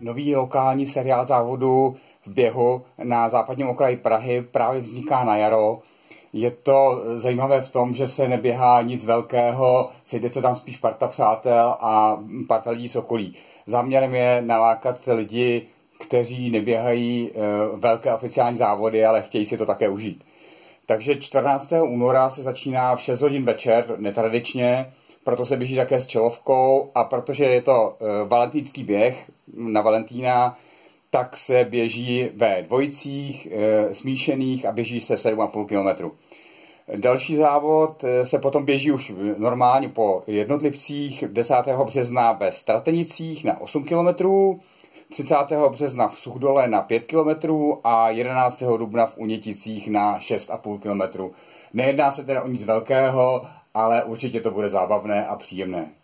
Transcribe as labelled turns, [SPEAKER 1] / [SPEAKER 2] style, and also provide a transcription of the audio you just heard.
[SPEAKER 1] nový lokální seriál závodu v běhu na západním okraji Prahy právě vzniká na jaro. Je to zajímavé v tom, že se neběhá nic velkého, sejde se tam spíš parta přátel a parta lidí z okolí. Záměrem je nalákat lidi, kteří neběhají velké oficiální závody, ale chtějí si to také užít. Takže 14. února se začíná v 6 hodin večer, netradičně, proto se běží také s čelovkou a protože je to valentýnský běh na Valentína, tak se běží ve dvojicích smíšených a běží se 7,5 km. Další závod se potom běží už normálně po jednotlivcích 10. března ve Stratenicích na 8 km, 30. března v Suchdole na 5 km a 11. dubna v Uněticích na 6,5 km. Nejedná se teda o nic velkého, ale určitě to bude zábavné a příjemné.